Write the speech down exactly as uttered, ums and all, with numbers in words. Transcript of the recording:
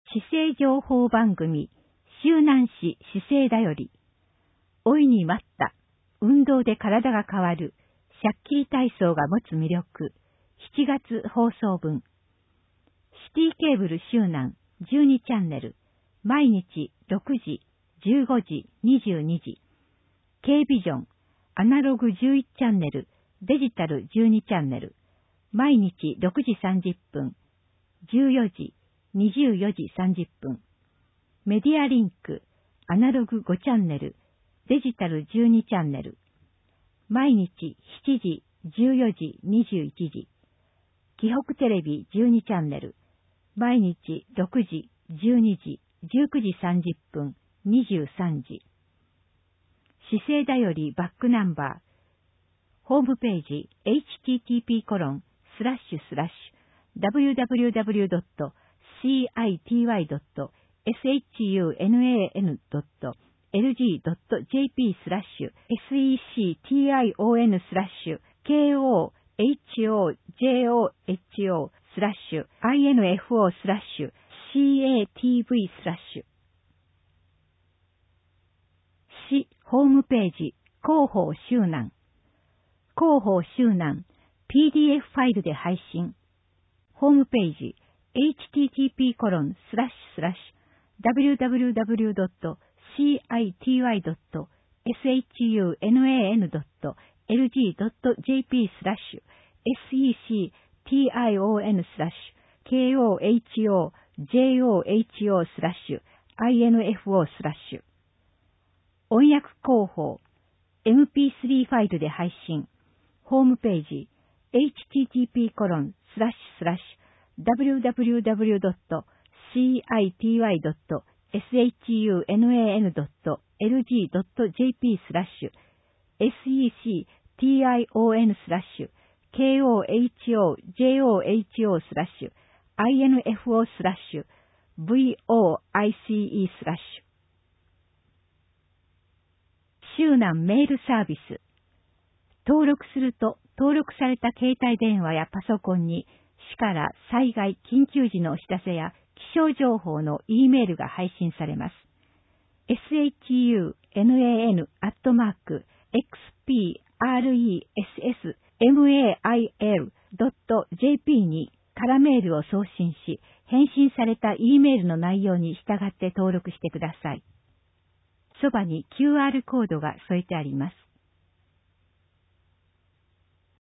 市政情報番組、周南市市政だより、老いに待った、運動で体が変わる、シャッキリ体操が持つ魅力、しちがつ放送分。シティケーブル周南じゅうにチャンネル、毎日ろくじ、じゅうごじ、にじゅうにじ。K ビジョン、アナログじゅういちチャンネル、デジタルじゅうにチャンネル、毎日ろくじさんじゅっぷん、じゅうよじ、にじゅうよじさんじゅっぷん。メディアリンク、アナログごチャンネル、デジタルじゅうにチャンネル、毎日しちじ、じゅうよじ、にじゅういちじ。紀北テレビじゅうにチャンネル、毎日ろくじ、じゅうにじ、じゅうくじさんじゅっぷん、にじゅうさんじ。市政だよりバックナンバー。ホームページ エイチティーティーピーコロンスラッシュスラッシュダブリューダブリューダブリュードットシーアイティーワイドットエスエイチユーエヌエーエヌドットエルジードットジェーピースラッシュエスイーシーティーアイオーエヌスラッシュケーオーエイチオージェーオーエイチオースラッシュアイエヌエフオースラッシュシーエーティーブイスラッシュ。市ホームページ広報周南。広報周南 ピーディーエフ ファイルで配信。ホームページ エイチティーティーピーコロンスラッシュスラッシュダブリューダブリューダブリュードットシーアイティーワイドットエスエイチユーエヌエーエヌドットエルジードットジェーピースラッシュエスイーシーティーアイオーエヌスラッシュケーオーエイチオージェーオーエイチオースラッシュアイエヌエフオースラッシュ。音訳広報 エムピースリー ファイルで配信。ホームページ エイチティーティーピーコロンスラッシュスラッシュダブリューダブリューダブリュードットシーアイティーワイドットエスエイチユーエヌエーエヌドットエルジードットジェーピースラッシュエスイーシーティーアイオーエヌスラッシュケーオーエイチオージェーオーエイチオースラッシュアイエヌエフオースラッシュ ブイオーアイシーイー スラッシュ。周南メールサービス。登録すると、登録された携帯電話やパソコンに、市から災害、緊急時のお知らせや気象情報の E メールが配信されます。シュナン アットマーク エックスピーアールイーエスエスエムエーアイエルドットジェーピー に空メールを送信し、返信された E メールの内容に従って登録してください。そばに キューアール コードが添えてあります。